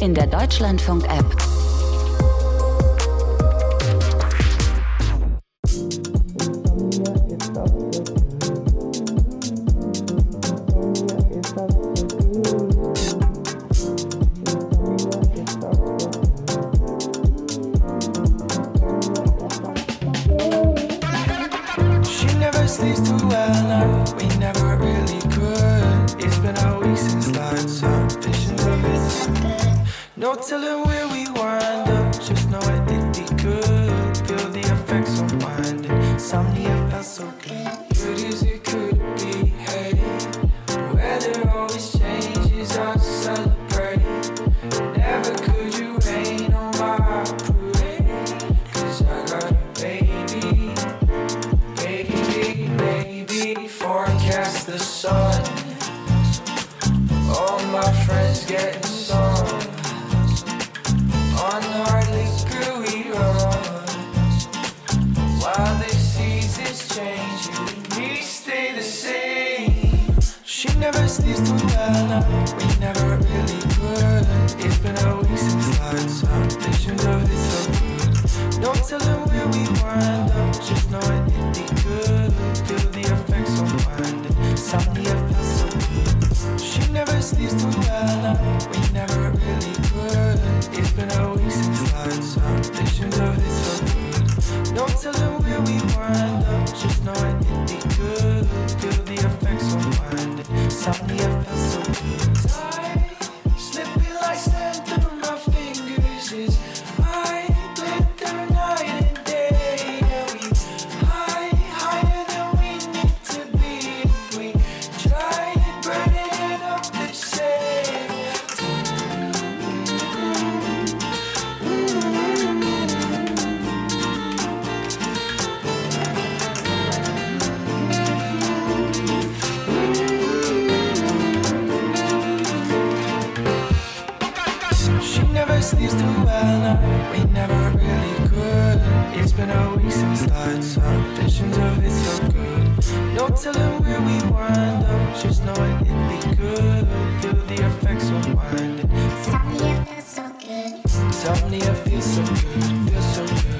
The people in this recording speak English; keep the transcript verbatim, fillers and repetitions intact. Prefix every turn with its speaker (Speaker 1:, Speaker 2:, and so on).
Speaker 1: in der Deutschlandfunk-App.
Speaker 2: No telling where we wind up, just know it did be good. Feel the effects unwinding, insomnia felt so good. Good as it could be, hey. Weather always changes, I celebrate. Never could you rain on my parade, cause I got a baby, baby, baby. Forecast the sun, all my friends getting sun. On hardly screwy run, while the seasons change, you and me stay the same. She never sleeps too well, no, we never really could. It's been a week since lights out, visions of it so good. No telling where we wind up, just know it did be good. Feel the effects unwinding, insomnia feels so good. She never sleeps too well, no, we never really could. It's been a week since lights out, visions of it so good. No telling where we wind up, just know it did be good. Feel the effects unwinding, insomnia feels so good. Time slipping like sand through my fingers is I live through night and day. Yeah, we high, higher than we need to be if we try burning it up the same. Sleeps too well, no, we never really could. It's been a week since lights out, visions of it so good. No telling where we wind up, just know it did be good. Feel the effects unwinding. Insomnia feels so good. Insomnia feels so good, feels so good.